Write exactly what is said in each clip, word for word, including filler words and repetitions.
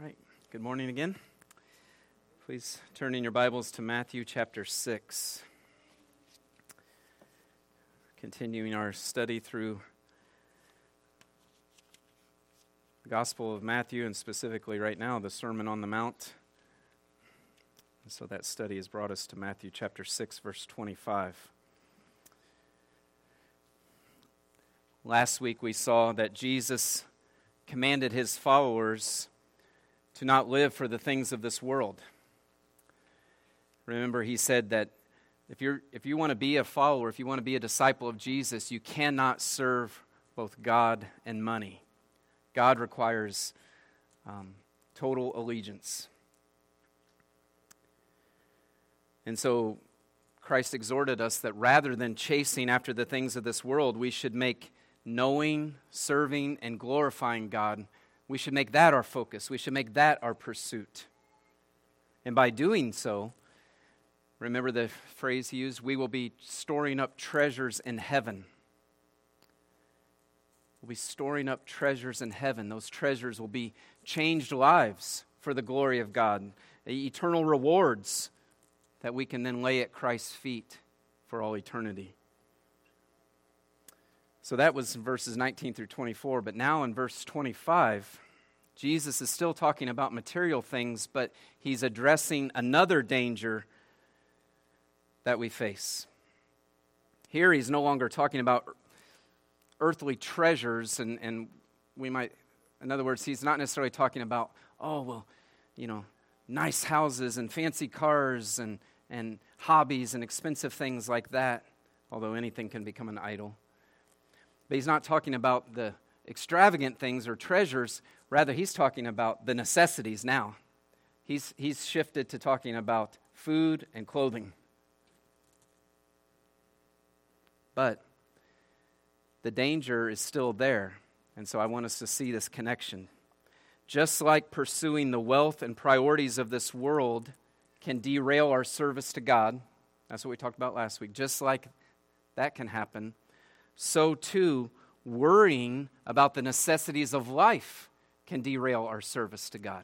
All right, good morning again. Please turn in your Bibles to Matthew chapter six. Continuing our study through the Gospel of Matthew, and specifically right now, the Sermon on the Mount. And so that study has brought us to Matthew chapter six, verse twenty-five. Last week we saw that Jesus commanded his followers to not live for the things of this world. Remember, he said that if you're if you want to be a follower, if you want to be a disciple of Jesus, you cannot serve both God and money. God requires um, total allegiance. And so Christ exhorted us that rather than chasing after the things of this world, we should make knowing, serving, and glorifying God, we should make that our focus. We should make that our pursuit. And by doing so, remember the phrase he used, we will be storing up treasures in heaven. We'll be storing up treasures in heaven. Those treasures will be changed lives for the glory of God, eternal rewards that we can then lay at Christ's feet for all eternity. So that was verses nineteen through twenty-four, but now in verse twenty-five, Jesus is still talking about material things, but he's addressing another danger that we face. Here he's no longer talking about earthly treasures, and, and we might, in other words, he's not necessarily talking about, oh, well, you know, nice houses and fancy cars and, and hobbies and expensive things like that, although anything can become an idol. But he's not talking about the extravagant things or treasures. Rather, he's talking about the necessities now. He's, he's shifted to talking about food and clothing. But the danger is still there, and so I want us to see this connection. Just like pursuing the wealth and priorities of this world can derail our service to God, that's what we talked about last week, just like that can happen, so too, worrying about the necessities of life can derail our service to God.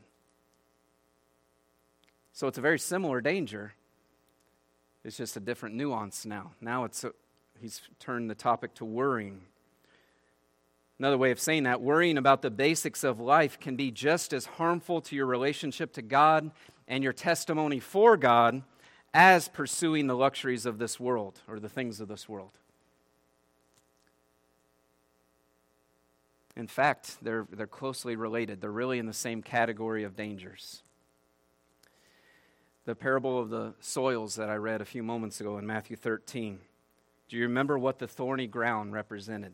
So it's a very similar danger. It's just a different nuance now. Now it's a, he's turned the topic to worrying. Another way of saying that, worrying about the basics of life can be just as harmful to your relationship to God and your testimony for God as pursuing the luxuries of this world or the things of this world. In fact, they're, they're closely related. They're really in the same category of dangers. The parable of the soils that I read a few moments ago in Matthew thirteen. Do you remember what the thorny ground represented?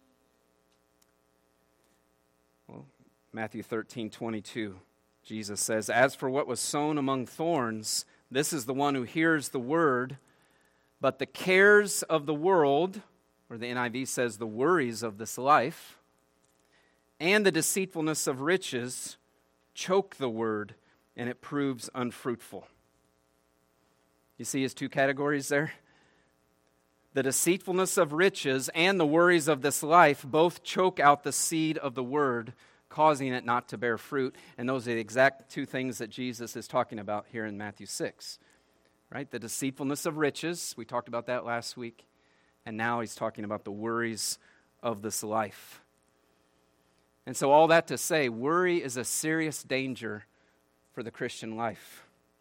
Well, Matthew thirteen twenty-two, Jesus says, "As for what was sown among thorns, this is the one who hears the word, but the cares of the world," or the N I V says, the worries of this life, "and the deceitfulness of riches choke the word, and it proves unfruitful." You see his two categories there? The deceitfulness of riches and the worries of this life both choke out the seed of the word, causing it not to bear fruit. And those are the exact two things that Jesus is talking about here in Matthew six. Right? The deceitfulness of riches, we talked about that last week. And now he's talking about the worries of this life. And so all that to say, worry is a serious danger for the Christian life.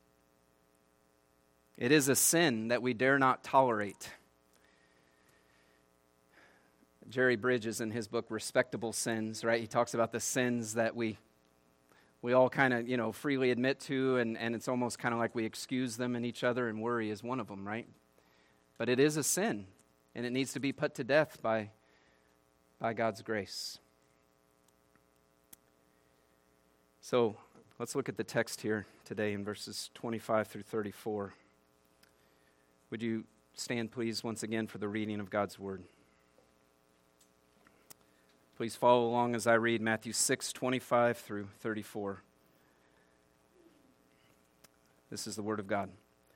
It is a sin that we dare not tolerate. Jerry Bridges, in his book, Respectable Sins, right? He talks about the sins that we we all kind of, you know, freely admit to, and, and it's almost kind of like we excuse them in each other, and worry is one of them, right? But it is a sin, and it needs to be put to death by, by God's grace. So let's look at the text here today in verses twenty-five through thirty-four. Would you stand, please, once again for the reading of God's word? Please follow along as I read Matthew six, twenty-five through thirty-four. This is the word of God.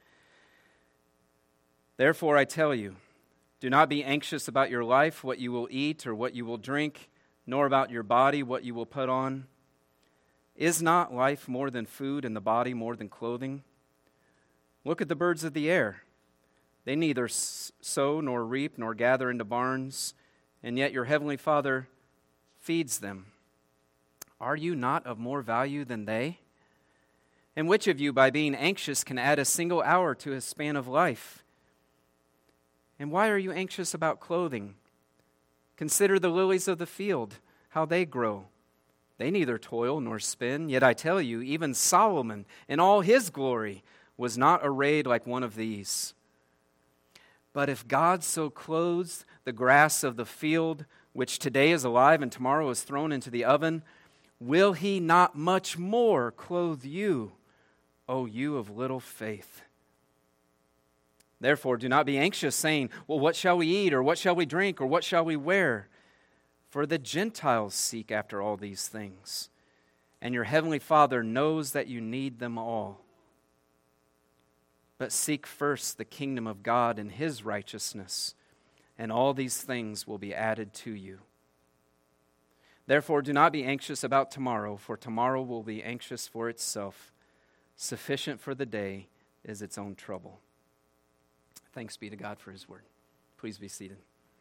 "Therefore I tell you, do not be anxious about your life, what you will eat or what you will drink, nor about your body, what you will put on. Is not life more than food and the body more than clothing? Look at the birds of the air. They neither sow nor reap nor gather into barns, and yet your heavenly Father feeds them. Are you not of more value than they? And which of you, by being anxious, can add a single hour to his span of life? And why are you anxious about clothing? Consider the lilies of the field, how they grow. They neither toil nor spin, yet I tell you, even Solomon in all his glory was not arrayed like one of these. But if God so clothes the grass of the field, which today is alive and tomorrow is thrown into the oven, will he not much more clothe you, O you of little faith? Therefore, do not be anxious, saying, well, what shall we eat, or what shall we drink, or what shall we wear? For the Gentiles seek after all these things, and your heavenly Father knows that you need them all. But seek first the kingdom of God and his righteousness, and all these things will be added to you. Therefore, do not be anxious about tomorrow, for tomorrow will be anxious for itself. Sufficient for the day is its own trouble. Thanks be to God for his word. Please be seated.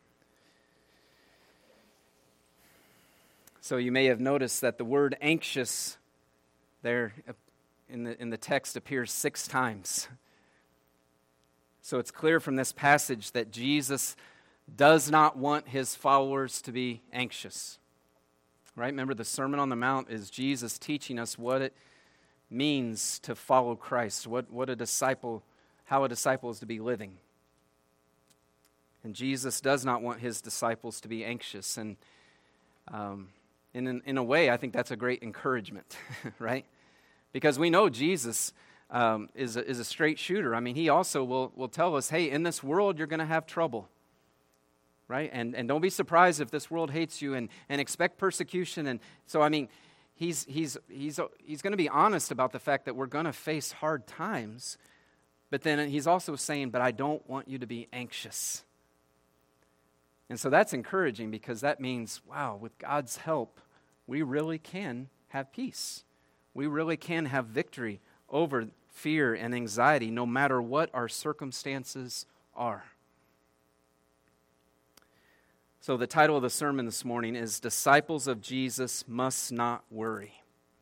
So you may have noticed that the word anxious there in the, in the text appears six times. So it's clear from this passage that Jesus does not want his followers to be anxious. Right? Remember, the Sermon on the Mount is Jesus teaching us what it means to follow Christ, what, what a disciple, how a disciple is to be living. And Jesus does not want his disciples to be anxious. And um, in, in a way, I think that's a great encouragement, right? Because we know Jesus um, is, a, is a straight shooter. I mean, he also will, will tell us, hey, in this world, you're going to have trouble. Right? And and don't be surprised if this world hates you, and, and expect persecution. And so, I mean, he's he's he's he's going to be honest about the fact that we're going to face hard times. But then he's also saying, but I don't want you to be anxious. And so that's encouraging, because that means, wow, with God's help, we really can have peace. We really can have victory over fear and anxiety, no matter what our circumstances are. So the title of the sermon this morning is Disciples of Jesus Must Not Worry.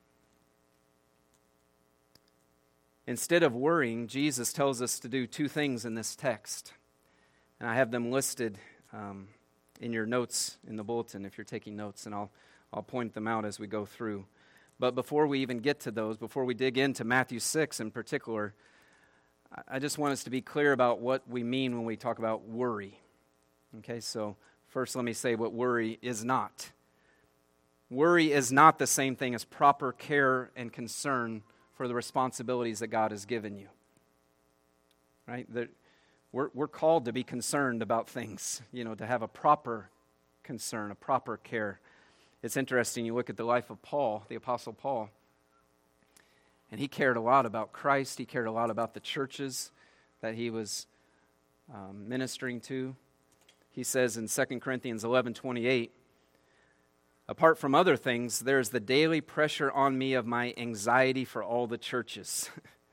Instead of worrying, Jesus tells us to do two things in this text. And I have them listed um, in your notes in the bulletin if you're taking notes, and I'll, I'll point them out as we go through. But before we even get to those, before we dig into Matthew six in particular, I just want us to be clear about what we mean when we talk about worry. Okay, so first, let me say what worry is not. Worry is not the same thing as proper care and concern for the responsibilities that God has given you. Right? That we're, we're called to be concerned about things, you know, to have a proper concern, a proper care. It's interesting, you look at the life of Paul, the Apostle Paul, and he cared a lot about Christ. He cared a lot about the churches that he was um, ministering to. He says in Second Corinthians eleven twenty-eight, apart from other things, there is the daily pressure on me of my anxiety for all the churches.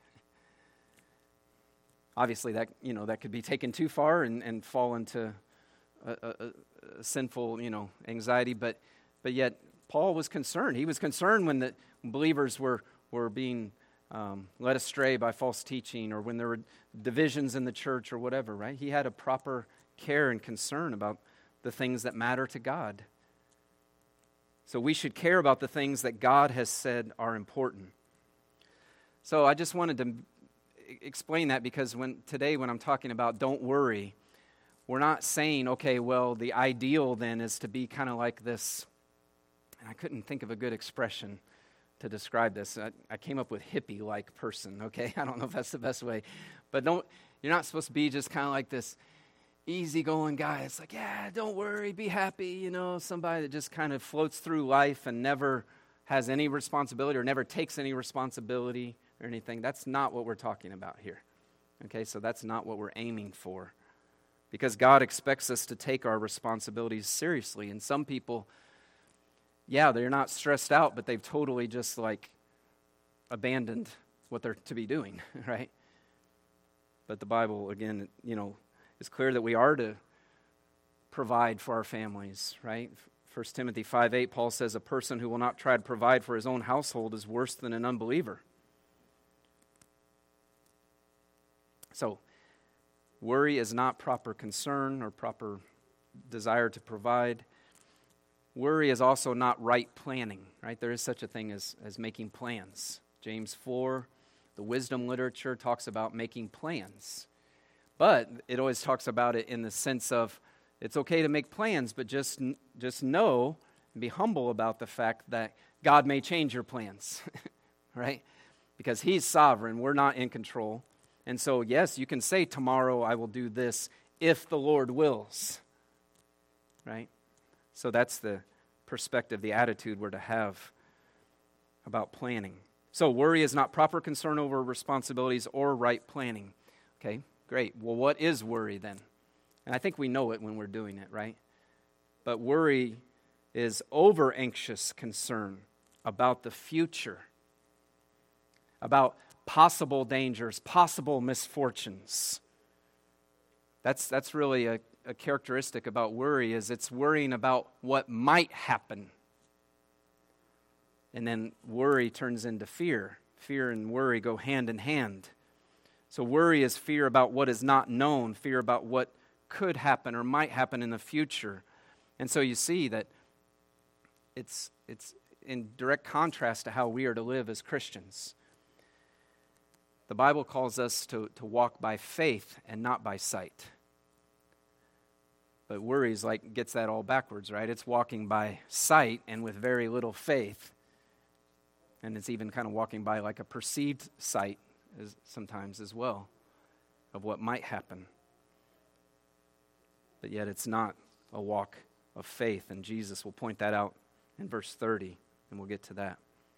Obviously, that you know that could be taken too far and, and fall into a, a, a sinful you know anxiety, but but yet Paul was concerned. He was concerned when the believers were were being um, led astray by false teaching, or when there were divisions in the church, or whatever. Right? He had a proper care and concern about the things that matter to God. So we should care about the things that God has said are important. So I just wanted to explain that, because when today when I'm talking about don't worry, we're not saying, okay, well, the ideal then is to be kind of like this, and I couldn't think of a good expression to describe this. I, I came up with hippie-like person, okay? I don't know if that's the best way. But don't you're not supposed to be just kind of like this easygoing guy. It's like, yeah, don't worry, be happy, you know, somebody that just kind of floats through life and never has any responsibility or never takes any responsibility or anything. That's not what we're talking about here. Okay, so that's not what we're aiming for, because God expects us to take our responsibilities seriously. And some people, yeah, they're not stressed out, but they've totally just like abandoned what they're to be doing, right? But the Bible, again, you know, is clear that we are to provide for our families, right? First Timothy five eight, Paul says, a person who will not try to provide for his own household is worse than an unbeliever. So, worry is not proper concern or proper desire to provide. Worry is also not right planning, right? There is such a thing as, as making plans. James four, the wisdom literature talks about making plans. But it always talks about it in the sense of it's okay to make plans, but just, just know and be humble about the fact that God may change your plans, right? Because He's sovereign. We're not in control. And so, yes, you can say, tomorrow I will do this if the Lord wills, right? So that's the perspective, the attitude we're to have about planning. So worry is not proper concern over responsibilities or right planning. Okay, great. Well, what is worry then? And I think we know it when we're doing it, right? But worry is over-anxious concern about the future, about possible dangers, possible misfortunes. That's that's really a, a characteristic about worry, is it's worrying about what might happen. And then worry turns into fear. Fear and worry go hand in hand. So worry is fear about what is not known, fear about what could happen or might happen in the future. And so you see that it's it's in direct contrast to how we are to live as Christians. The Bible calls us to, to walk by faith and not by sight. But worries like gets that all backwards, right? It's walking by sight and with very little faith. And it's even kind of walking by like a perceived sight as, sometimes as well of what might happen. But yet it's not a walk of faith, and Jesus will point that out in verse thirty, and we'll get to that.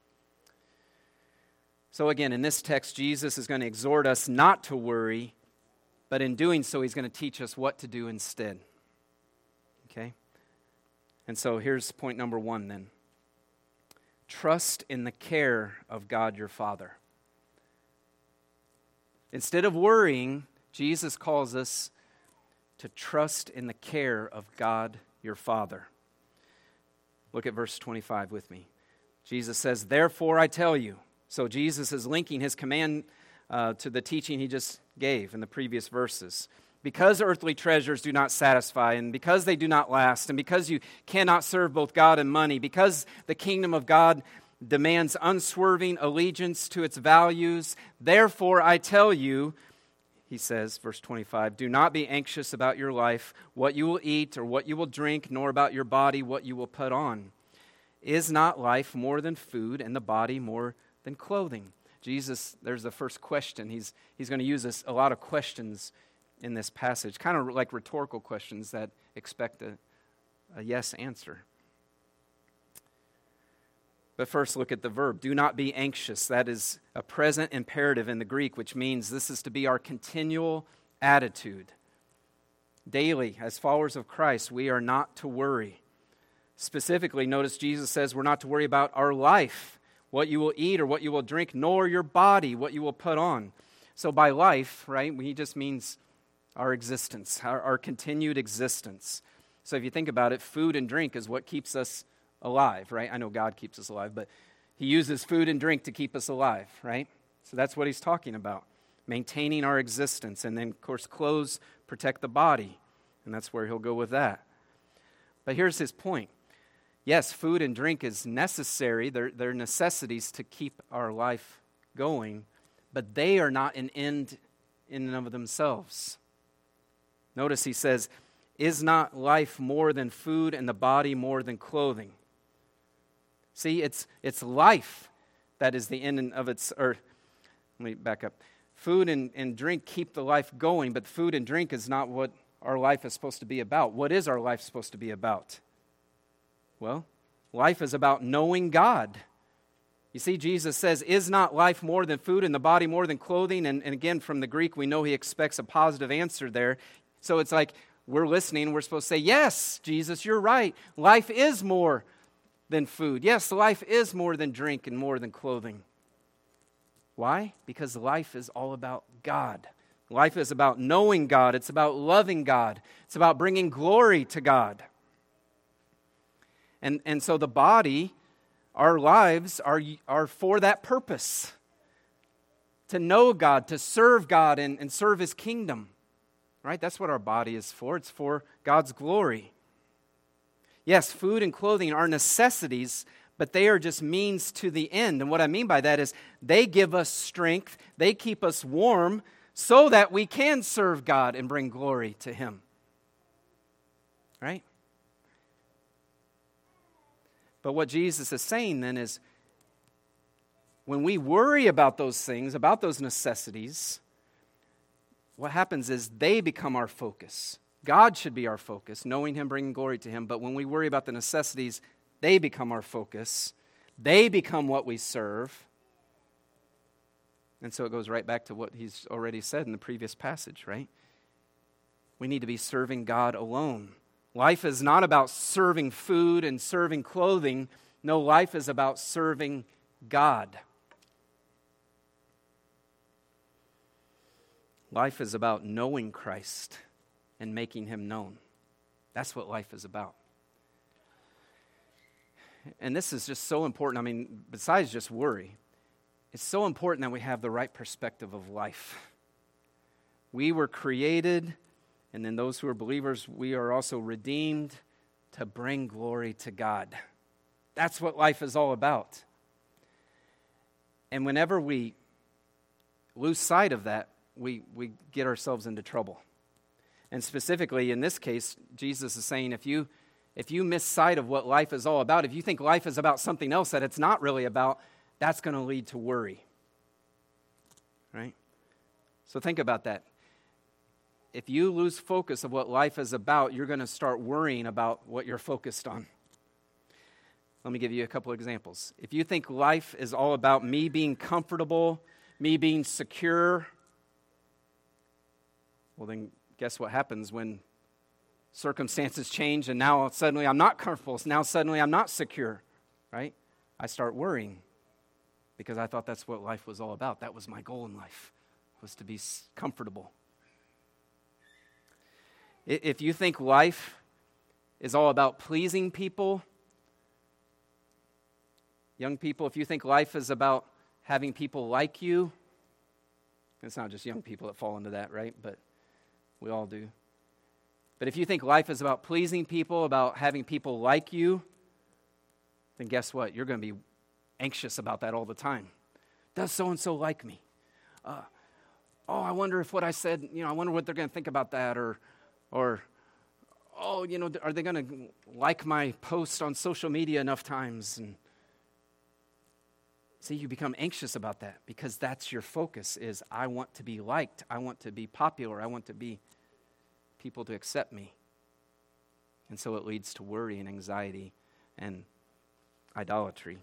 So again, in this text, Jesus is going to exhort us not to worry, but in doing so, He's going to teach us what to do instead. Okay? And so here's point number one then. Trust in the care of God your Father. Instead of worrying, Jesus calls us to trust in the care of God your Father. Look at verse twenty-five with me. Jesus says, therefore I tell you. So Jesus is linking His command uh, to the teaching He just gave in the previous verses. Because earthly treasures do not satisfy, and because they do not last, and because you cannot serve both God and money, because the kingdom of God demands unswerving allegiance to its values, therefore I tell you, He says, verse twenty-five, do not be anxious about your life, what you will eat or what you will drink, nor about your body, what you will put on. Is not life more than food, and the body more than clothing? Jesus, there's the first question. He's, he's going to use this, a lot of questions in this passage, kind of like rhetorical questions that expect a, a yes answer. But first, look at the verb. Do not be anxious. That is a present imperative in the Greek, which means this is to be our continual attitude. Daily, as followers of Christ, we are not to worry. Specifically, notice Jesus says we're not to worry about our life, what you will eat or what you will drink, nor your body, what you will put on. So by life, right, He just means our existence, our, our continued existence. So if you think about it, food and drink is what keeps us alive, right? I know God keeps us alive, but He uses food and drink to keep us alive, right? So that's what He's talking about, maintaining our existence. And then, of course, clothes protect the body, and that's where He'll go with that. But here's His point. Yes, food and drink is necessary. They're, they're necessities to keep our life going, but they are not an end in and of themselves. Notice He says, is not life more than food and the body more than clothing? See, it's it's life that is the end of its, or let me back up. Food and, and drink keep the life going, but food and drink is not what our life is supposed to be about. What is our life supposed to be about? Well, life is about knowing God. You see, Jesus says, is not life more than food and the body more than clothing? And, and again, from the Greek, we know He expects a positive answer there. So it's like we're listening, we're supposed to say, yes, Jesus, you're right. Life is more than food. Yes, life is more than drink and more than clothing. Why? Because life is all about God. Life is about knowing God. It's about loving God. It's about bringing glory to God. And, and so the body, our lives are, are for that purpose. To know God, to serve God and, and serve His kingdom. Right? That's what our body is for. It's for God's glory. Yes, food and clothing are necessities, but they are just means to the end. And what I mean by that is they give us strength, they keep us warm so that we can serve God and bring glory to Him. Right? But what Jesus is saying then is when we worry about those things, about those necessities, what happens is they become our focus. God should be our focus, knowing Him, bringing glory to Him. But when we worry about the necessities, they become our focus. They become what we serve. And so it goes right back to what He's already said in the previous passage, right? We need to be serving God alone. Life is not about serving food and serving clothing. No, life is about serving God. Life is about knowing Christ and making Him known. That's what life is about. And this is just so important. I mean, besides just worry, it's so important that we have the right perspective of life. We were created, and then those who are believers, we are also redeemed to bring glory to God. That's what life is all about. And whenever we lose sight of that, we, we get ourselves into trouble. And specifically in this case, Jesus is saying if you if you miss sight of what life is all about, if you think life is about something else that it's not really about, that's going to lead to worry. Right? So think about that. If you lose focus of what life is about, you're going to start worrying about what you're focused on. Let me give you a couple examples. If you think life is all about me being comfortable, me being secure, well then guess what happens when circumstances change and now suddenly I'm not comfortable, now suddenly I'm not secure, right? I start worrying because I thought that's what life was all about. That was my goal in life, was to be comfortable. If you think life is all about pleasing people, young people, if you think life is about having people like you, it's not just young people that fall into that, right? But we all do. But if you think life is about pleasing people, about having people like you, then guess what? You're going to be anxious about that all the time. Does so-and-so like me? Uh, oh, I wonder if what I said, you know, I wonder what they're going to think about that. Or, or oh, you know, are they going to like my post on social media enough times? And see, you become anxious about that because that's your focus is I want to be liked. I want to be popular. I want to be people to accept me. And so it leads to worry and anxiety and idolatry.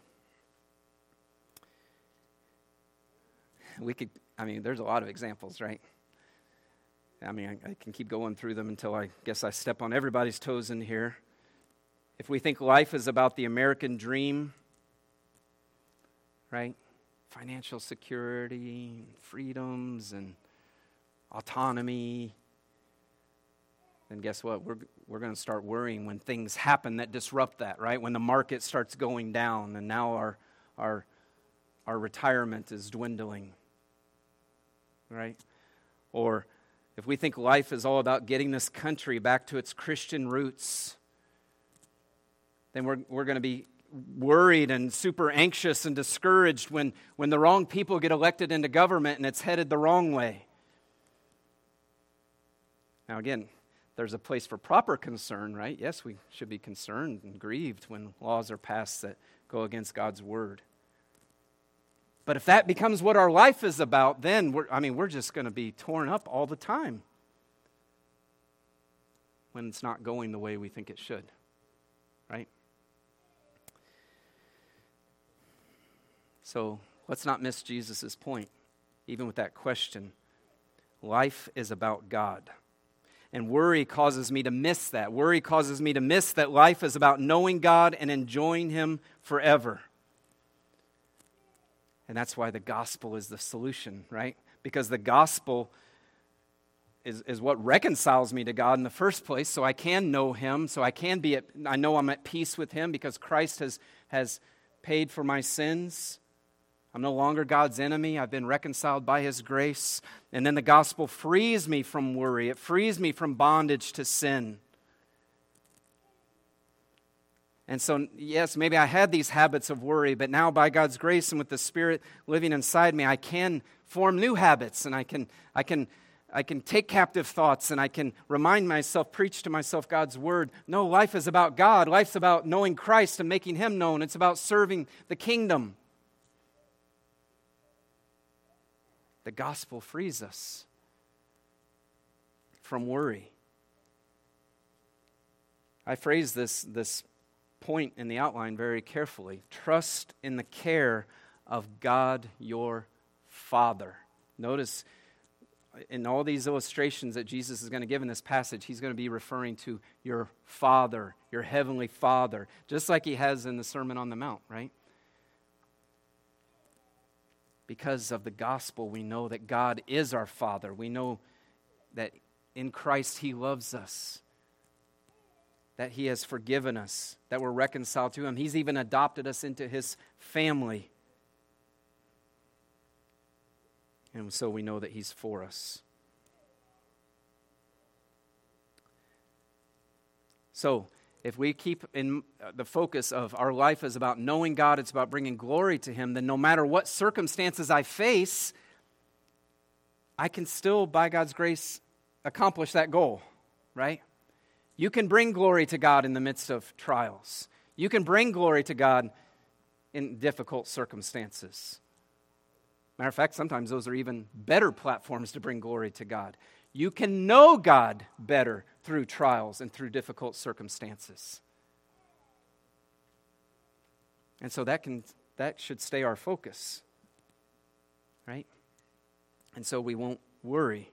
We could, I mean, there's a lot of examples, right? I mean, I, I can keep going through them until I guess I step on everybody's toes in here. If we think life is about the American dream, right? Financial security, freedoms, and autonomy, then guess what? We're we're going to start worrying when things happen that disrupt that, right? When the market starts going down and now our our our retirement is dwindling, right? Or if we think life is all about getting this country back to its Christian roots, then we're we're going to be worried and super anxious and discouraged when, when the wrong people get elected into government and it's headed the wrong way. Now again, there's a place for proper concern, right? Yes, we should be concerned and grieved when laws are passed that go against God's word. But if that becomes what our life is about, then we're, I mean, we're just going to be torn up all the time when it's not going the way we think it should, right? So let's not miss Jesus' point, even with that question. Life is about God. And worry causes me to miss that. Worry causes me to miss that life is about knowing God and enjoying Him forever. And that's why the gospel is the solution, right? Because the gospel is, is what reconciles me to God in the first place, so I can know Him, so I can be at, I know I'm at peace with Him because Christ has, has paid for my sins. I'm no longer God's enemy. I've been reconciled by His grace. And then the gospel frees me from worry. It frees me from bondage to sin. And so, yes, maybe I had these habits of worry, but now by God's grace and with the Spirit living inside me, I can form new habits, and I can, I can, I can take captive thoughts, and I can remind myself, preach to myself God's Word. No, life is about God. Life's about knowing Christ and making Him known. It's about serving the kingdom. The gospel frees us from worry. I phrase this, this point in the outline very carefully. Trust in the care of God your Father. Notice in all these illustrations that Jesus is going to give in this passage, He's going to be referring to your Father, your Heavenly Father, just like He has in the Sermon on the Mount, right? Because of the gospel, we know that God is our Father. We know that in Christ He loves us, that He has forgiven us, that we're reconciled to Him. He's even adopted us into His family. And so we know that He's for us. So, if we keep in the focus of our life is about knowing God, it's about bringing glory to Him, then no matter what circumstances I face, I can still, by God's grace, accomplish that goal, right? You can bring glory to God in the midst of trials. You can bring glory to God in difficult circumstances. Matter of fact, sometimes those are even better platforms to bring glory to God. You can know God better through trials and through difficult circumstances. And so that can that should stay our focus, right? And so we won't worry.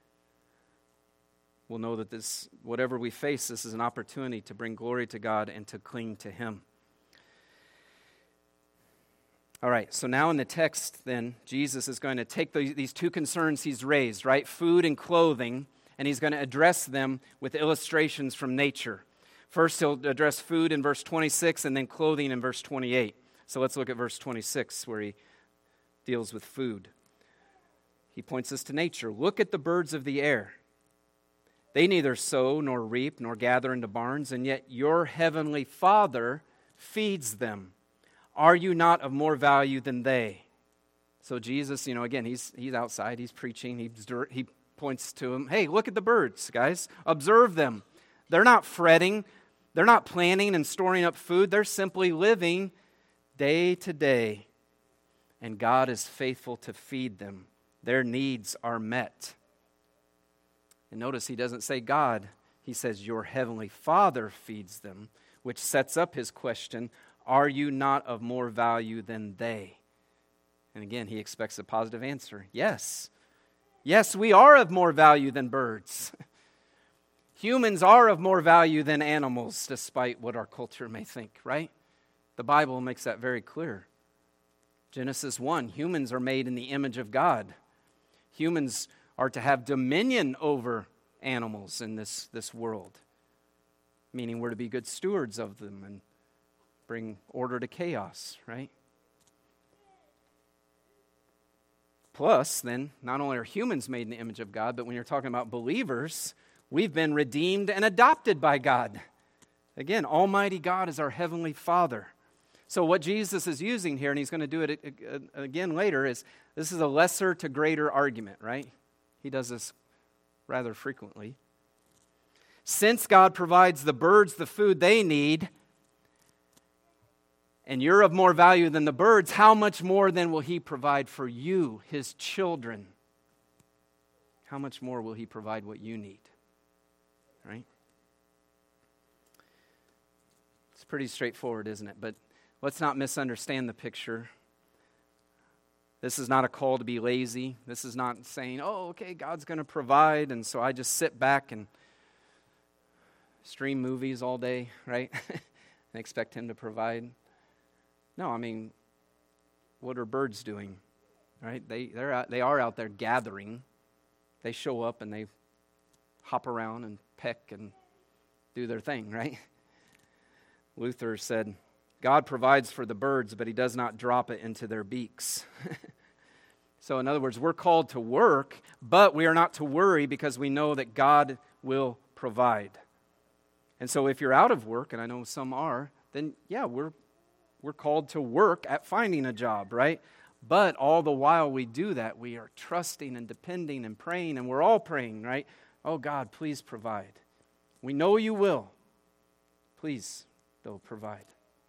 We'll know that this, whatever we face, this is an opportunity to bring glory to God and to cling to Him. All right, so now in the text, then, Jesus is going to take the, these two concerns He's raised, right? Food and clothing, and He's going to address them with illustrations from nature. First, He'll address food in verse twenty-six, and then clothing in verse twenty-eight. So let's look at verse twenty-six, where He deals with food. He points us to nature. Look at the birds of the air. They neither sow nor reap nor gather into barns, and yet your heavenly Father feeds them. Are you not of more value than they? So Jesus, you know, again, he's he's outside, he's preaching, he's, he points to him, hey, look at the birds, guys. Observe them. They're not fretting. They're not planning and storing up food. They're simply living day to day. And God is faithful to feed them. Their needs are met. And notice He doesn't say God. He says your heavenly Father feeds them, which sets up His question, are you not of more value than they? And again, He expects a positive answer. Yes. Yes, we are of more value than birds. Humans are of more value than animals, despite what our culture may think, right? The Bible makes that very clear. Genesis one, humans are made in the image of God. Humans are to have dominion over animals in this, this world, meaning we're to be good stewards of them and bring order to chaos, right? Plus, then, not only are humans made in the image of God, but when you're talking about believers, we've been redeemed and adopted by God. Again, Almighty God is our Heavenly Father. So what Jesus is using here, and He's going to do it again later, is this is a lesser to greater argument, right? He does this rather frequently. Since God provides the birds the food they need, and you're of more value than the birds, how much more then will He provide for you, His children? How much more will He provide what you need? Right? It's pretty straightforward, isn't it? But let's not misunderstand the picture. This is not a call to be lazy. This is not saying, oh, okay, God's going to provide, and so I just sit back and stream movies all day, right? And expect him to provide. No, I mean, what are birds doing, right? They they're out, they are out there gathering. They show up and they hop around and peck and do their thing, right? Luther said, God provides for the birds, but he does not drop it into their beaks. So in other words, we're called to work, but we are not to worry because we know that God will provide. And so if you're out of work, and I know some are, then yeah, we're we're called to work at finding a job, right? But all the while we do that, we are trusting and depending and praying, and we're all praying, right? Oh God, please provide. We know you will. Please, though, provide.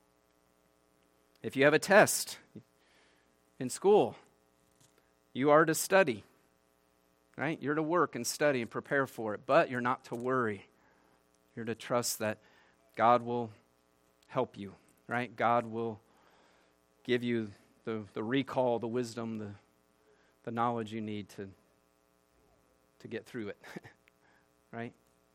If you have a test in school, you are to study, right? You're to work and study and prepare for it, but you're not to worry. You're to trust that God will help you, right? God will give you the, the recall, the wisdom, the, the knowledge you need to, to get through it, right?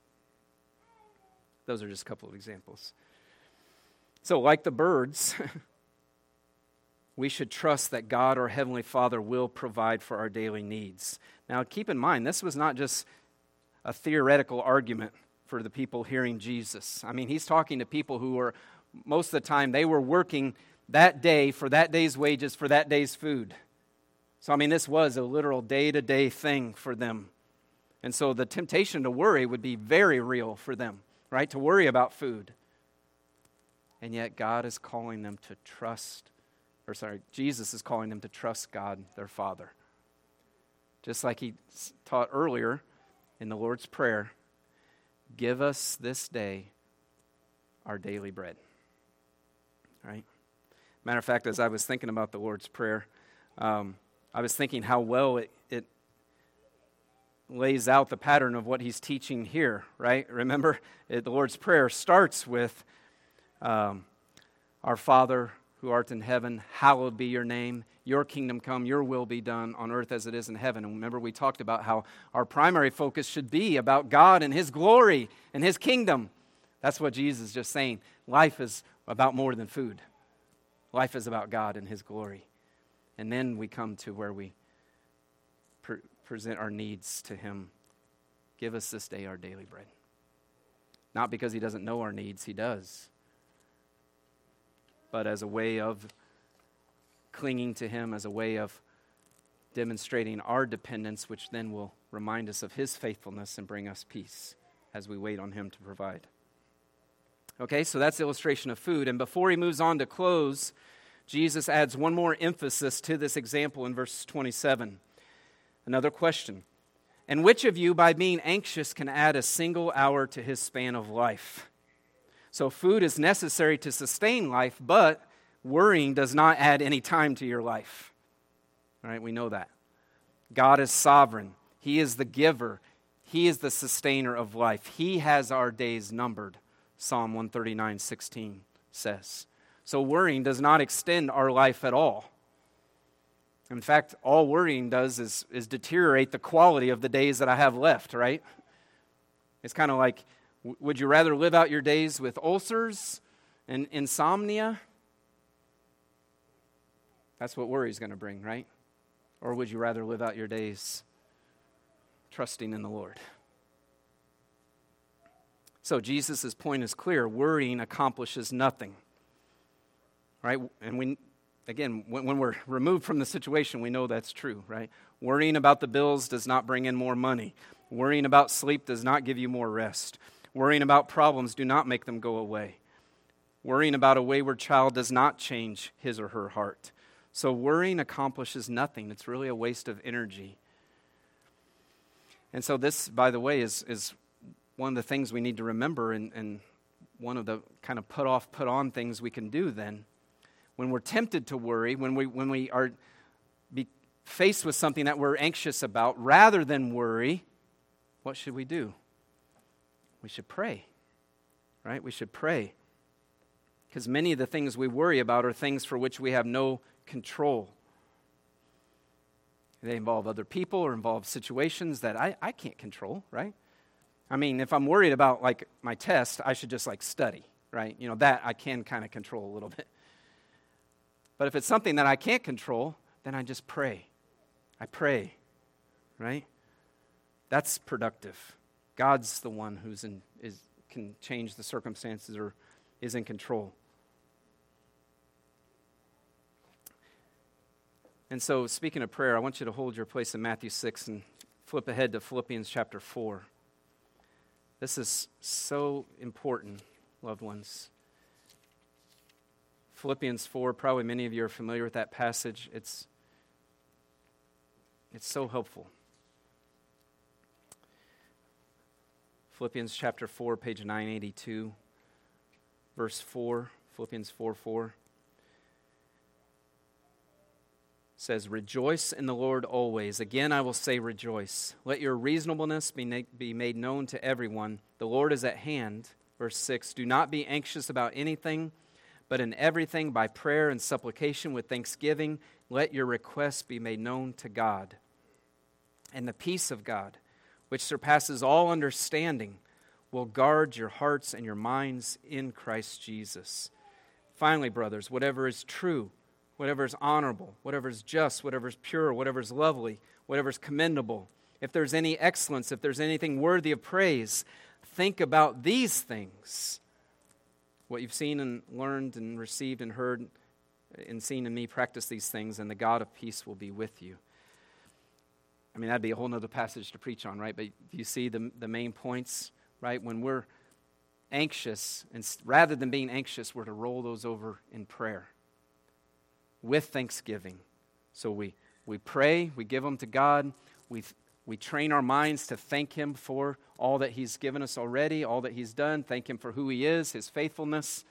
Those are just a couple of examples. So like the birds, we should trust that God, our Heavenly Father, will provide for our daily needs. Now keep in mind, this was not just a theoretical argument for the people hearing Jesus. I mean, he's talking to people who were, most of the time, they were working that day for that day's wages, for that day's food. So, I mean, this was a literal day-to-day thing for them. And so the temptation to worry would be very real for them, right? To worry about food. And yet God is calling them to trust, or sorry, Jesus is calling them to trust God, their Father. Just like he taught earlier in the Lord's Prayer, give us this day our daily bread. Right? Matter of fact, as I was thinking about the Lord's Prayer, um, I was thinking how well it, it lays out the pattern of what he's teaching here, right? Remember, it, the Lord's Prayer starts with, um, our Father who art in heaven, hallowed be your name. Your kingdom come, your will be done on earth as it is in heaven. And remember, we talked about how our primary focus should be about God and his glory and his kingdom. That's what Jesus is just saying. Life is about more than food. Life is about God and his glory. And then we come to where we pre- present our needs to him. Give us this day our daily bread. Not because he doesn't know our needs, he does. But as a way of clinging to him, as a way of demonstrating our dependence, which then will remind us of his faithfulness and bring us peace as we wait on him to provide. Okay, so that's the illustration of food. And before he moves on to close, Jesus adds one more emphasis to this example in verse twenty-seven. Another question. And which of you, by being anxious, can add a single hour to his span of life? So food is necessary to sustain life, but worrying does not add any time to your life. All right, we know that. God is sovereign. He is the giver. He is the sustainer of life. He has our days numbered, Psalm one thirty-nine sixteen says. So worrying does not extend our life at all. In fact, all worrying does is, is deteriorate the quality of the days that I have left, right? It's kind of like, w- would you rather live out your days with ulcers and insomnia? That's what worry is going to bring, right? Or would you rather live out your days trusting in the Lord? So Jesus' point is clear. Worrying accomplishes nothing. Right? And we, again, when, when we're removed from the situation, we know that's true, right? Worrying about the bills does not bring in more money. Worrying about sleep does not give you more rest. Worrying about problems do not make them go away. Worrying about a wayward child does not change his or her heart. So worrying accomplishes nothing. It's really a waste of energy. And so this, by the way, is, is one of the things we need to remember, and, and one of the kind of put off, put on things we can do then. When we're tempted to worry, when we when we are be faced with something that we're anxious about, rather than worry, what should we do? We should pray, right? We should pray. Because many of the things we worry about are things for which we have no control. They involve other people or involve situations that I, I can't control, right? I mean, if I'm worried about like my test, I should just like study, right? You know, that I can kind of control a little bit. But if it's something that I can't control, then I just pray. I pray, right? That's productive. God's the one who's in is can change the circumstances or is in control. And so, speaking of prayer, I want you to hold your place in Matthew six and flip ahead to Philippians chapter four. This is so important, loved ones. Philippians four, probably many of you are familiar with that passage. It's, it's so helpful. Philippians chapter four, page nine eighty-two, verse four, Philippians four four. Says, rejoice in the Lord always. Again, I will say rejoice. Let your reasonableness be, na- be made known to everyone. The Lord is at hand. Verse six, do not be anxious about anything, but in everything by prayer and supplication with thanksgiving, let your requests be made known to God. And the peace of God, which surpasses all understanding, will guard your hearts and your minds in Christ Jesus. Finally, brothers, whatever is true, whatever is honorable, whatever is just, whatever is pure, whatever is lovely, whatever is commendable, if there's any excellence, if there's anything worthy of praise, think about these things. What you've seen and learned and received and heard and seen in me, practice these things, and the God of peace will be with you. I mean, that'd be a whole other passage to preach on, right? But do you see the, the main points, right? When we're anxious, and rather than being anxious, we're to roll those over in prayer with thanksgiving. So we, we pray, we give them to God, we, we train our minds to thank Him for all that He's given us already, all that He's done, thank Him for who He is, His faithfulness.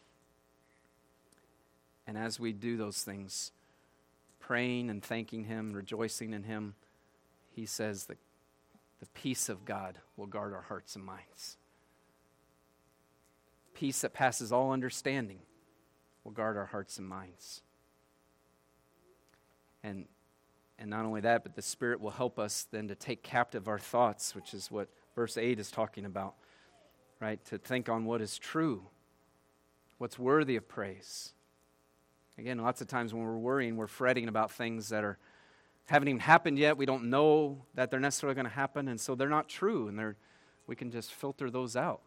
And as we do those things, praying and thanking Him, rejoicing in Him, He says that the peace of God will guard our hearts and minds. Peace that passes all understanding will guard our hearts and minds. And, and not only that, but the Spirit will help us then to take captive our thoughts, which is what verse eight is talking about, right? To think on what is true, what's worthy of praise. Again, lots of times when we're worrying, we're fretting about things that are haven't even happened yet. We don't know that they're necessarily going to happen, and so they're not true, and they're we can just filter those out.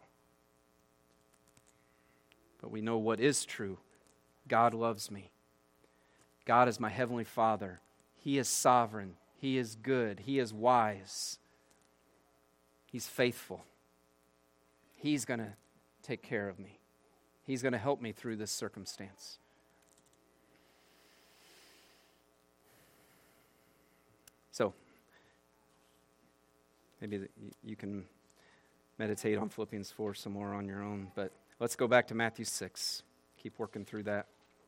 But we know what is true. God loves me. God is my heavenly Father. He is sovereign. He is good. He is wise. He's faithful. He's going to take care of me. He's going to help me through this circumstance. So, maybe you can meditate on Philippians four some more on your own, but let's go back to Matthew six. Keep working through that.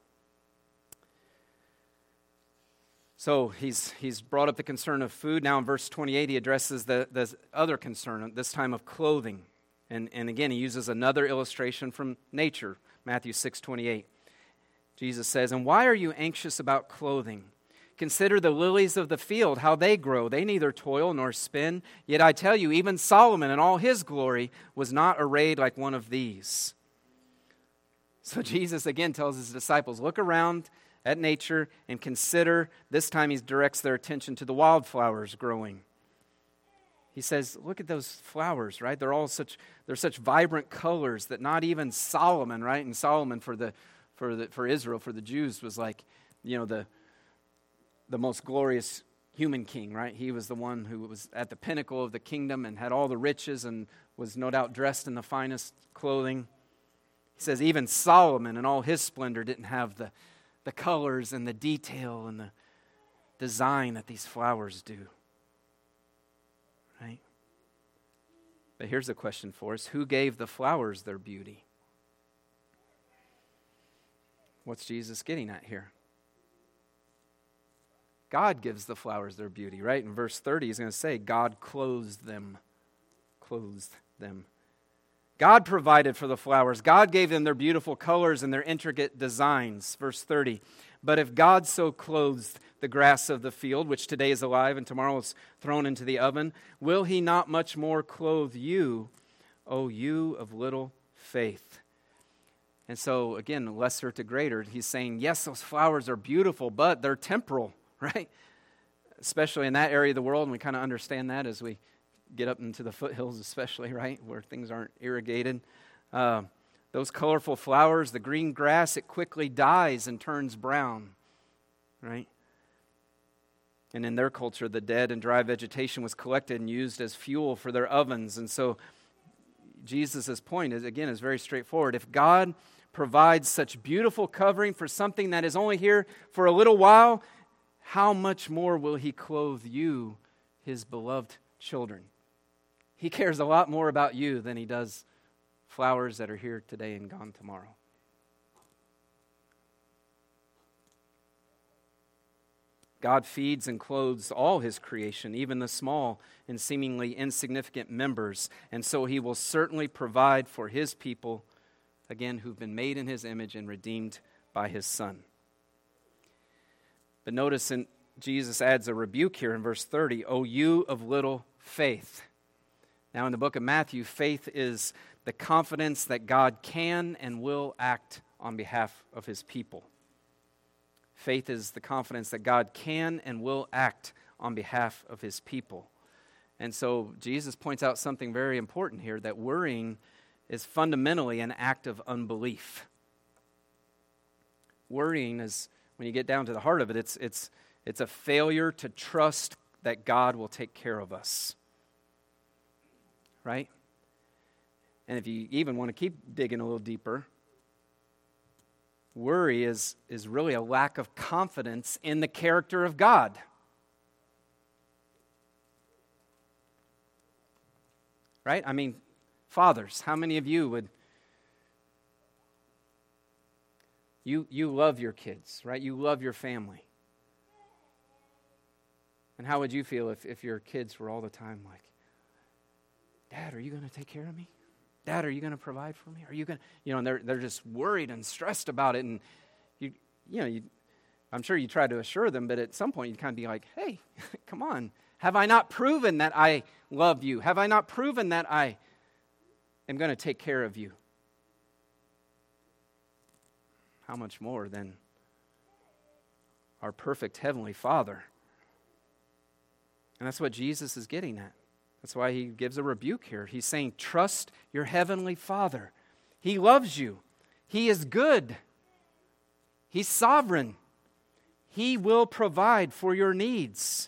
So he's he's brought up the concern of food. Now in verse twenty-eight, he addresses the, the other concern, this time of clothing. And, and again, he uses another illustration from nature, Matthew six twenty-eight. Jesus says, and why are you anxious about clothing? Consider the lilies of the field, how they grow. They neither toil nor spin. Yet I tell you, even Solomon in all his glory was not arrayed like one of these. So Jesus again tells his disciples, look around at nature and consider. This time he directs their attention to the wildflowers growing. He says, look at those flowers, right? They're all such they're such vibrant colors that not even Solomon, right? And Solomon for the for the for Israel, for the Jews, was like, you know, the the most glorious human king, right? He was the one who was at the pinnacle of the kingdom and had all the riches and was no doubt dressed in the finest clothing. He says even Solomon in all his splendor didn't have the the colors and the detail and the design that these flowers do. Right? But here's a question for us. Who gave the flowers their beauty? What's Jesus getting at here? God gives the flowers their beauty, right? In verse thirty, he's going to say, God clothes them. Clothes them. God provided for the flowers. God gave them their beautiful colors and their intricate designs. Verse thirty, but if God so clothes the grass of the field, which today is alive and tomorrow is thrown into the oven? Will he not much more clothe you, O you of little faith? And so, again, lesser to greater, he's saying, yes, those flowers are beautiful, but they're temporal, right? Especially in that area of the world, and we kind of understand that as we get up into the foothills especially, right, where things aren't irrigated. Uh, those colorful flowers, the green grass, it quickly dies and turns brown, right? And in their culture, the dead and dry vegetation was collected and used as fuel for their ovens. And so Jesus' point, is again, is very straightforward. If God provides such beautiful covering for something that is only here for a little while, how much more will he clothe you, his beloved children? He cares a lot more about you than he does flowers that are here today and gone tomorrow. God feeds and clothes all his creation, even the small and seemingly insignificant members, and so he will certainly provide for his people, again, who've been made in his image and redeemed by his Son. But notice in, Jesus adds a rebuke here in verse thirty, O you of little faith. Now in the book of Matthew, faith is the confidence that God can and will act on behalf of his people. Faith is the confidence that God can and will act on behalf of his people. And so Jesus points out something very important here, that worrying is fundamentally an act of unbelief. Worrying is, when you get down to the heart of it, it's it's it's a failure to trust that God will take care of us. Right? And if you even want to keep digging a little deeper, worry is, is really a lack of confidence in the character of God. Right? I mean, fathers, how many of you would, you, you love your kids, right? You love your family. And how would you feel if, if your kids were all the time like, Dad, are you going to take care of me? Dad, are you going to provide for me? Are you going to, you know, and they're, they're just worried and stressed about it. And, you you know, you, I'm sure you try to assure them, but at some point you'd kind of be like, hey, come on. Have I not proven that I love you? Have I not proven that I am going to take care of you? How much more than our perfect Heavenly Father? And that's what Jesus is getting at. That's why he gives a rebuke here. He's saying, trust your Heavenly Father. He loves you. He is good. He's sovereign. He will provide for your needs.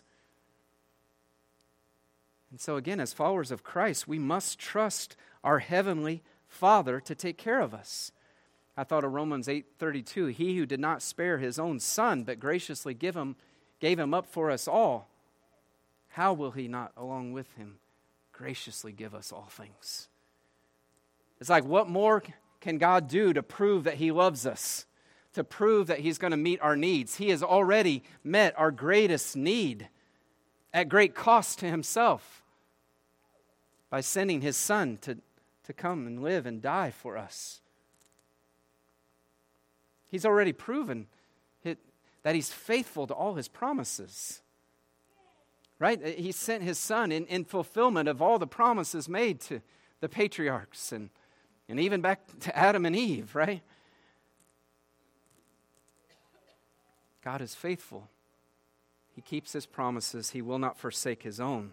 And so again, as followers of Christ, we must trust our Heavenly Father to take care of us. I thought of Romans eight thirty-two, he who did not spare his own Son, but graciously give him, gave him up for us all, how will he not, along with him, graciously give us all things? It's like, what more can God do to prove that he loves us, to prove that he's going to meet our needs? He has already met our greatest need at great cost to himself by sending his Son to, to come and live and die for us. He's already proven it, that he's faithful to all his promises. Right? He sent his Son in, in fulfillment of all the promises made to the patriarchs and, and even back to Adam and Eve, right? God is faithful. He keeps his promises. He will not forsake his own.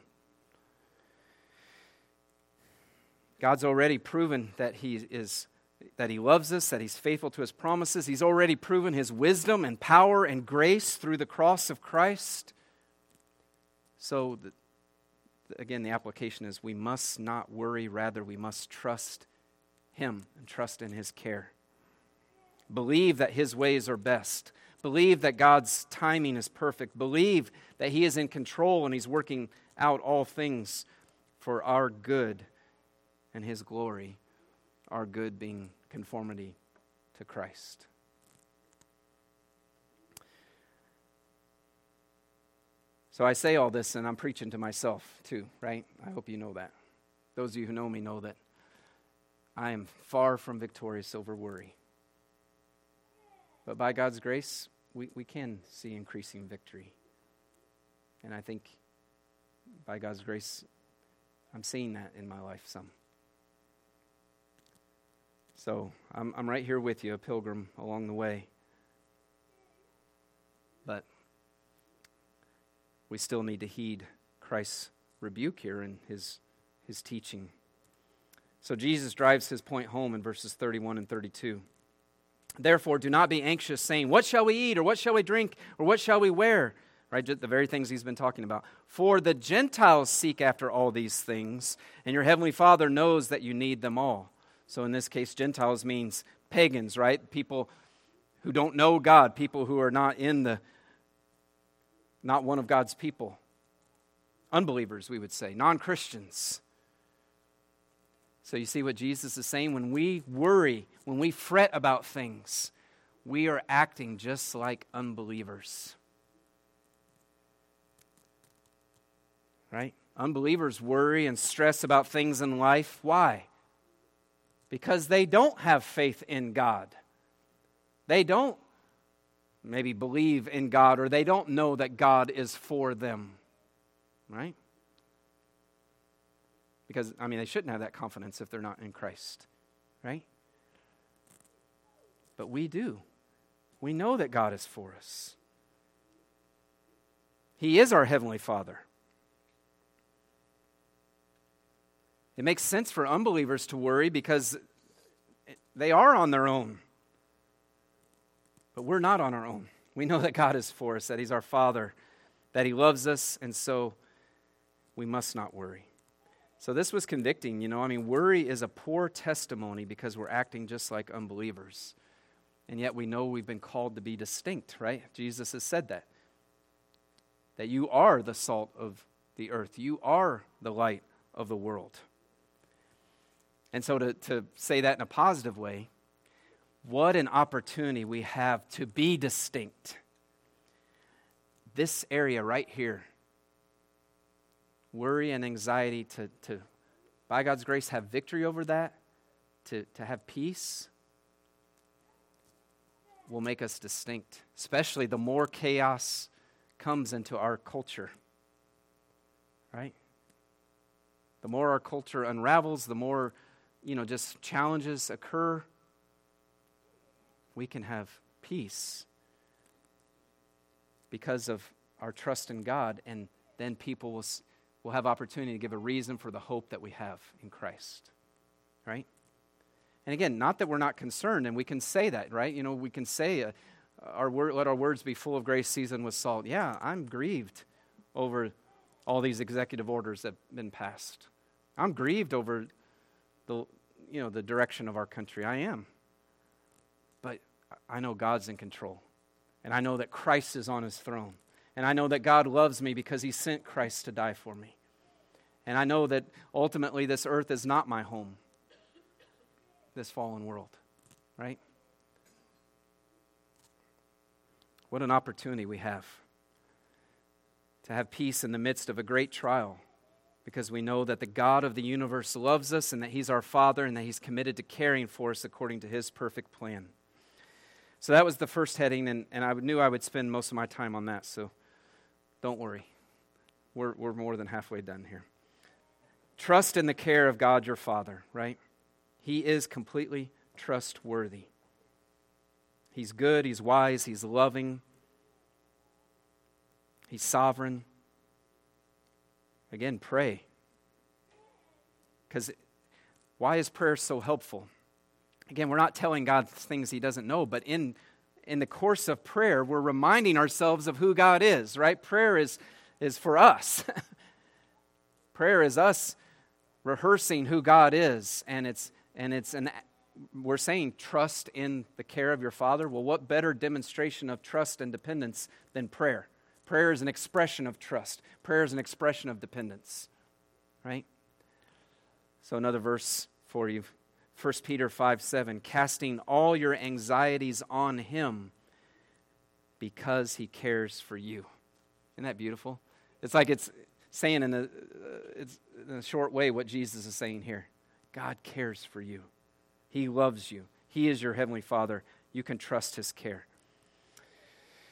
God's already proven that he is that he loves us, that he's faithful to his promises. He's already proven his wisdom and power and grace through the cross of Christ. So, the, again, the application is we must not worry, rather we must trust him and trust in his care. Believe that his ways are best. Believe that God's timing is perfect. Believe that he is in control and he's working out all things for our good and his glory, our good being conformity to Christ. So I say all this, and I'm preaching to myself too, right? I hope you know that. Those of you who know me know that I am far from victorious over worry. But by God's grace, we, we can see increasing victory. And I think by God's grace, I'm seeing that in my life some. So I'm, I'm right here with you, a pilgrim along the way. But we still need to heed Christ's rebuke here in his, his teaching. So Jesus drives his point home in verses thirty-one and thirty-two. Therefore, do not be anxious, saying, what shall we eat, or what shall we drink, or what shall we wear? Right, the very things he's been talking about. For the Gentiles seek after all these things, and your heavenly Father knows that you need them all. So in this case, Gentiles means pagans, right? People who don't know God, people who are not in the, not one of God's people. Unbelievers, we would say, non-Christians. So you see what Jesus is saying? When we worry, when we fret about things, we are acting just like unbelievers. Right? Unbelievers worry and stress about things in life. Why? Because they don't have faith in God. They don't maybe believe in God, or they don't know that God is for them. Right? Because, I mean, they shouldn't have that confidence if they're not in Christ. Right? But we do. We know that God is for us. He is our Heavenly Father. It makes sense for unbelievers to worry because they are on their own. But we're not on our own. We know that God is for us, that He's our Father, that He loves us, and so we must not worry. So this was convicting, you know. I mean, worry is a poor testimony because we're acting just like unbelievers. And yet we know we've been called to be distinct, right? Jesus has said that. That you are the salt of the earth. You are the light of the world. And so to, to say that in a positive way, what an opportunity we have to be distinct. This area right here, worry and anxiety, to, to by God's grace, have victory over that, to, to have peace, will make us distinct, especially the more chaos comes into our culture, right? The more our culture unravels, the more, you know, just challenges occur, we can have peace because of our trust in God, and then people will, will have opportunity to give a reason for the hope that we have in Christ, right? And again, not that we're not concerned, and we can say that, right? You know, we can say, uh, our word, let our words be full of grace, seasoned with salt. Yeah, I'm grieved over all these executive orders that have been passed. I'm grieved over the, you know, the direction of our country. I am. But I know God's in control. And I know that Christ is on His throne. And I know that God loves me because He sent Christ to die for me. And I know that ultimately this earth is not my home. This fallen world, right? What an opportunity we have to have peace in the midst of a great trial, because we know that the God of the universe loves us and that He's our Father and that He's committed to caring for us according to His perfect plan. So that was the first heading, and, and I knew I would spend most of my time on that, so don't worry. We're, we're more than halfway done here. Trust in the care of God your Father, right? He is completely trustworthy. He's good, He's wise, He's loving, He's sovereign. Again, pray. Because why is prayer so helpful? Again, we're not telling God things He doesn't know, but in, in the course of prayer, we're reminding ourselves of who God is, right? Prayer is, is for us. Prayer is us rehearsing who God is, and it's And it's an, we're saying trust in the care of your Father. Well, what better demonstration of trust and dependence than prayer? Prayer is an expression of trust. Prayer is an expression of dependence, right? So another verse for you, First Peter five seven, casting all your anxieties on Him because He cares for you. Isn't that beautiful? It's like it's saying in a, uh, it's in a short way what Jesus is saying here. God cares for you. He loves you. He is your Heavenly Father. You can trust His care.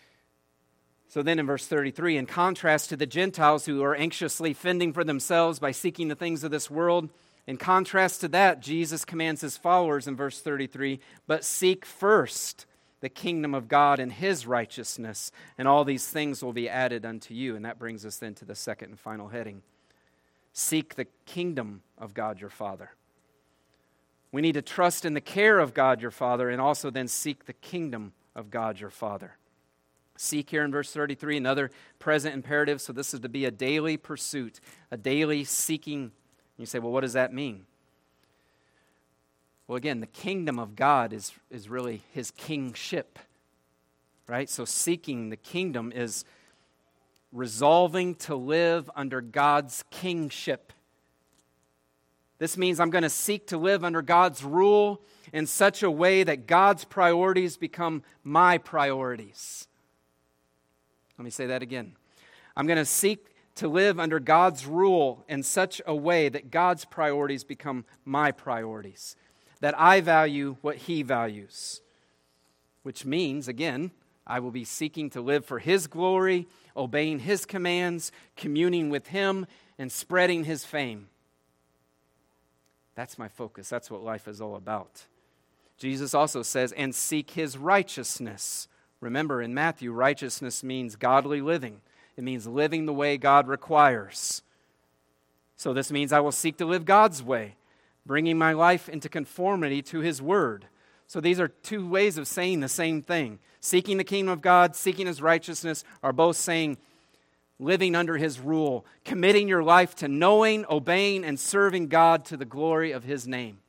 So then in verse thirty-three, in contrast to the Gentiles who are anxiously fending for themselves by seeking the things of this world, in contrast to that, Jesus commands his followers in verse thirty-three, but seek first the kingdom of God and his righteousness, and all these things will be added unto you. And that brings us then to the second and final heading. Seek the kingdom of God your Father. We need to trust in the care of God your Father and also then seek the kingdom of God your Father. Seek here in verse thirty-three, another present imperative. So this is to be a daily pursuit, a daily seeking. You say, well, what does that mean? Well, again, the kingdom of God is, is really his kingship, right? So seeking the kingdom is resolving to live under God's kingship. This means I'm going to seek to live under God's rule in such a way that God's priorities become my priorities. Let me say that again. I'm going to seek to live under God's rule in such a way that God's priorities become my priorities, that I value what he values, which means, again, I will be seeking to live for his glory, obeying his commands, communing with him, and spreading his fame. That's my focus. That's what life is all about. Jesus also says, and seek his righteousness. Remember, in Matthew, righteousness means godly living. It means living the way God requires. So this means I will seek to live God's way, bringing my life into conformity to his word. So these are two ways of saying the same thing. Seeking the kingdom of God, seeking his righteousness are both saying living under his rule, committing your life to knowing, obeying, and serving God to the glory of his name.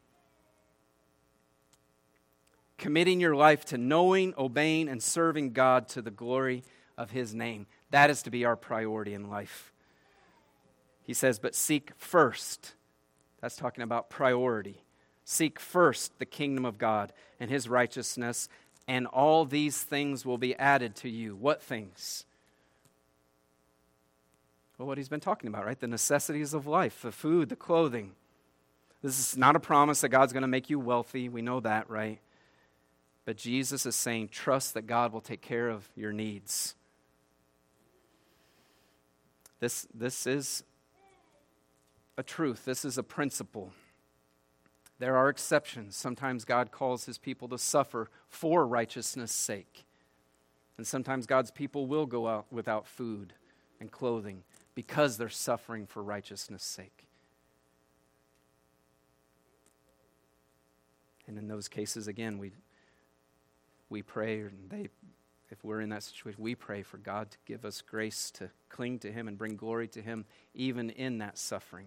Committing your life to knowing, obeying, and serving God to the glory of his name. That is to be our priority in life. He says, but seek first. That's talking about priority. Seek first the kingdom of God and his righteousness, and all these things will be added to you. What things? Well, what he's been talking about, right? The necessities of life, the food, the clothing. This is not a promise that God's going to make you wealthy. We know that, right? But Jesus is saying, trust that God will take care of your needs. This, this is a truth. This is a principle. There are exceptions. Sometimes God calls his people to suffer for righteousness' sake. And sometimes God's people will go out without food and clothing because they're suffering for righteousness' sake. And in those cases, again, we we pray, and they, if we're in that situation, we pray for God to give us grace to cling to him and bring glory to him even in that suffering.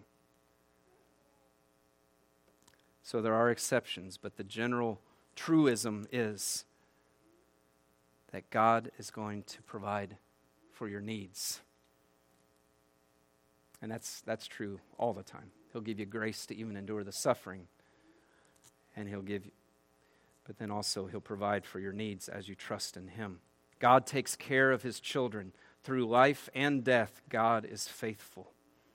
So there are exceptions, but the general truism is that God is going to provide for your needs. And that's that's true all the time. He'll give you grace to even endure the suffering. And he'll give you, but then also he'll provide for your needs as you trust in him. God takes care of his children. Through life and death, God is faithful.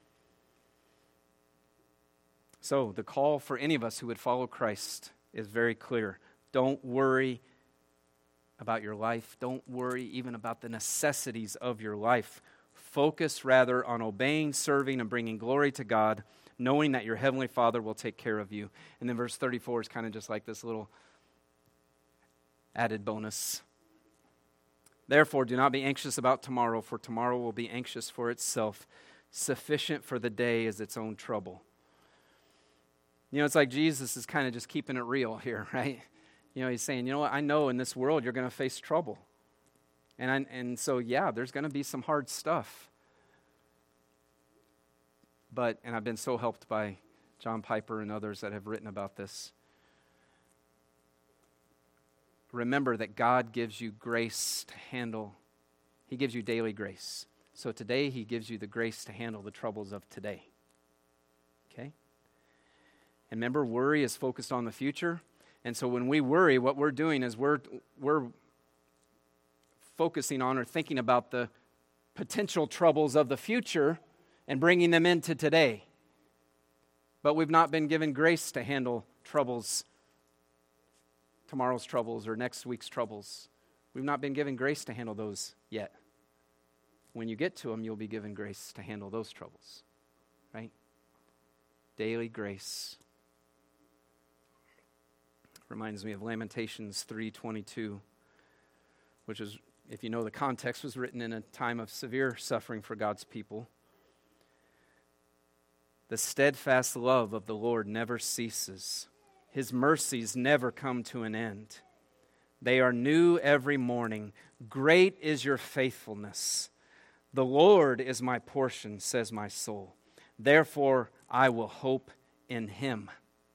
So the call for any of us who would follow Christ is very clear. Don't worry about your life. Don't worry even about the necessities of your life. Focus rather on obeying, serving, and bringing glory to God, knowing that your heavenly Father will take care of you. And then verse thirty-four is kind of just like this little added bonus. Therefore, do not be anxious about tomorrow, for tomorrow will be anxious for itself. Sufficient for the day is its own trouble. You know, it's like Jesus is kind of just keeping it real here, right? You know, he's saying, you know what, I know in this world you're going to face trouble. And I, and so, yeah, there's going to be some hard stuff. But, and I've been so helped by John Piper and others that have written about this. Remember that God gives you grace to handle. He gives you daily grace. So today he gives you the grace to handle the troubles of today. Okay? And remember, worry is focused on the future. And so when we worry, what we're doing is we're we're focusing on or thinking about the potential troubles of the future and bringing them into today. But we've not been given grace to handle troubles, tomorrow's troubles or next week's troubles. We've not been given grace to handle those yet. when you get to them, you'll be given grace to handle those troubles, right? Daily grace. Reminds me of Lamentations three twenty-two, which is, if you know the context, was written in a time of severe suffering for God's people. The steadfast love of the Lord never ceases. His mercies never come to an end. They are new every morning. Great is your faithfulness. The Lord is my portion, says my soul. Therefore, I will hope in Him.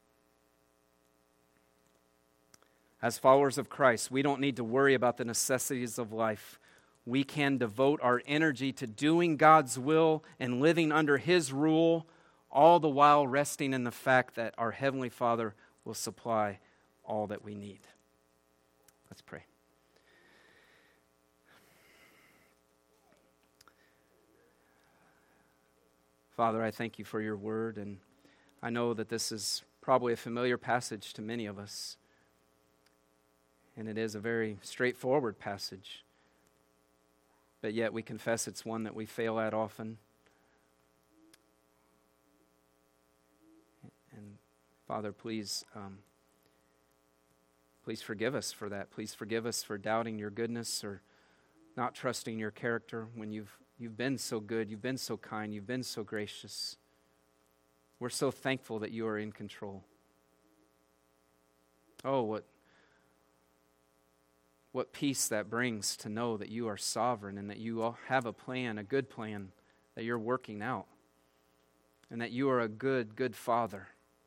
As followers of Christ, we don't need to worry about the necessities of life. We can devote our energy to doing God's will and living under His rule, all the while resting in the fact that our Heavenly Father will supply all that we need. Let's pray. Father, I thank you for your word, and I know that this is probably a familiar passage to many of us. And it is a very straightforward passage. But yet we confess it's one that we fail at often. And Father, please, um, please forgive us for that. Please forgive us for doubting your goodness or not trusting your character when you've you've been so good, you've been so kind, you've been so gracious. We're so thankful that you are in control. Oh, what What peace that brings to know that you are sovereign and that you all have a plan, a good plan that you're working out, and that you are a good, good Father.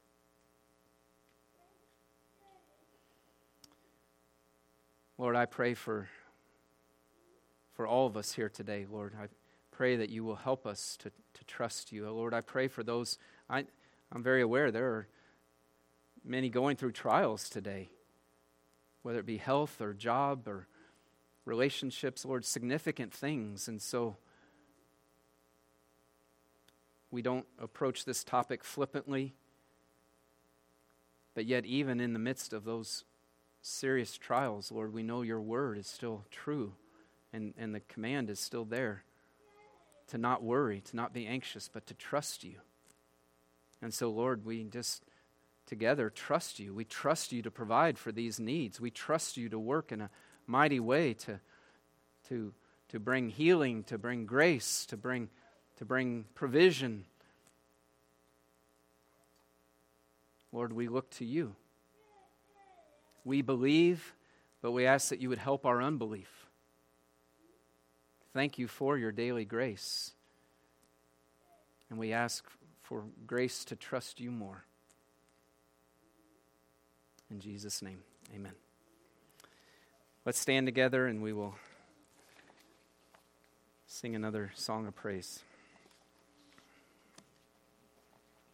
Lord, I pray for, for all of us here today, Lord. I pray that you will help us to, to trust you. Lord, I pray for those, I, I'm very aware there are many going through trials today, whether it be health or job or relationships, Lord, significant things. And so we don't approach this topic flippantly, but yet even in the midst of those serious trials, Lord, we know your word is still true, and, and the command is still there to not worry, to not be anxious, but to trust you. And so, Lord, we just together trust you. We trust you to provide for these needs. We trust you to work in a mighty way to, to, to bring healing, to bring grace, to bring, to bring provision. Lord, we look to you. We believe, but we ask that you would help our unbelief. Thank you for your daily grace. And we ask for grace to trust you more. In Jesus' name, amen. Let's stand together and we will sing another song of praise.